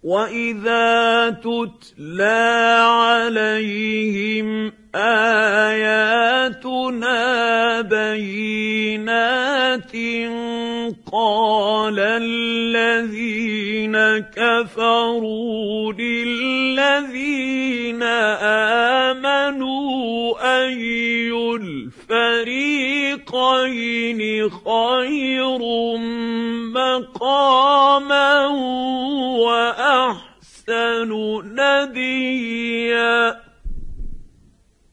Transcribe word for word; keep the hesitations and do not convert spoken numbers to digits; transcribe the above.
وَإِذَا تُتْلَىٰ عَلَيْهِمْ آيَاتُنَا بَيِّنَاتٍ قَالَ الَّذِينَ كَفَرُوا لِلَّذِينَ آمَنُوا أَيُّ الْفَرِيقَيْنِ خَيْرٌ مَّقَامًا وَأَحْسَنُ نَدِيًّا